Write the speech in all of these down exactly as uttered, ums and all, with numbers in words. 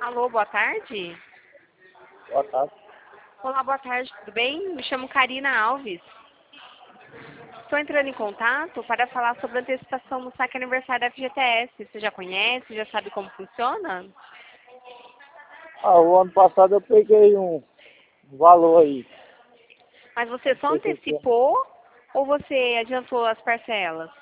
Alô, boa tarde. Boa tarde. Olá, boa tarde, tudo bem? Me chamo Karina Alves. Estou entrando em contato para falar sobre a antecipação do saque aniversário da F G T S. Você já conhece, já sabe como funciona? Ah, o ano passado eu peguei um valor aí. Mas você só Não sei se é. antecipou ou você adiantou as parcelas?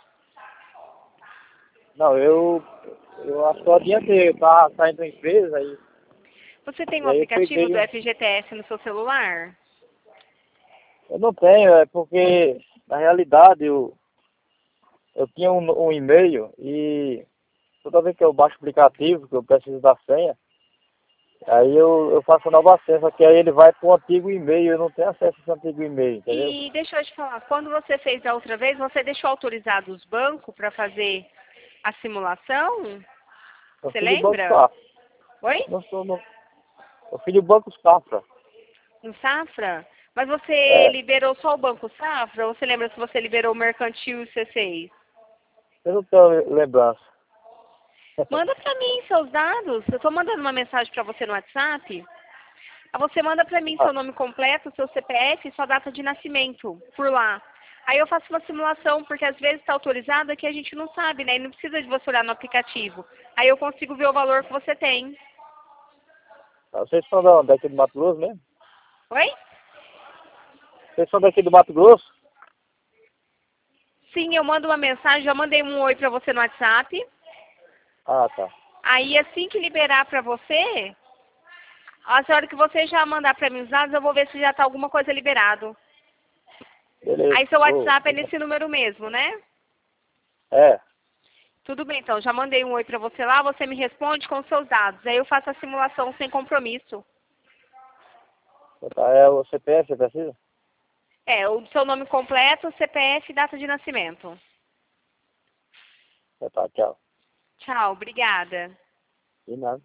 Não, eu, eu acho que eu adiantei, eu tava saindo da empresa aí, Você tem o e aí eu aplicativo peguei do um. F G T S no seu celular? Eu não tenho, é porque na realidade eu, eu tinha um, um e-mail e toda vez que eu baixo o aplicativo, que eu preciso da senha, aí eu, eu faço a nova senha, só que aí ele vai para o antigo e-mail, eu não tenho acesso a esse antigo e-mail, entendeu? E deixa eu te falar, quando você fez da outra vez, você deixou autorizado os bancos para fazer a simulação? Eu Você fui do Banco lembra? Safra. Oi? Não sou, não. Eu fui do Banco Safra. No Safra? Mas você É, liberou só o Banco Safra? Ou você lembra se você liberou o Mercantil e o C seis? eu não tenho lembrança. Manda pra mim seus dados. Eu tô mandando uma mensagem pra você no WhatsApp. Aí você manda pra mim Ah, seu nome completo, seu C P F e sua data de nascimento, por lá. Aí eu faço uma simulação, porque às vezes está autorizado que a gente não sabe, né? E não precisa de você olhar no aplicativo. Aí eu consigo ver o valor que você tem. vocês são da- daqui do Mato Grosso mesmo? Oi? Vocês são daqui do Mato Grosso? Sim, eu mando uma mensagem, já mandei um oi pra você no WhatsApp. Ah, tá. Aí assim que liberar pra você, a hora que você já mandar pra mim os dados, eu vou ver se já tá alguma coisa liberado. Beleza. Aí seu Ô, WhatsApp é nesse número mesmo, né? é, Tudo bem, então. Já mandei um oi pra você lá, você me responde com os seus dados. Aí eu faço a simulação sem compromisso. tá, é o C P F, você precisa? É, o seu nome completo, C P F e data de nascimento. Tá, tá, tchau. Tchau, obrigada. De nada.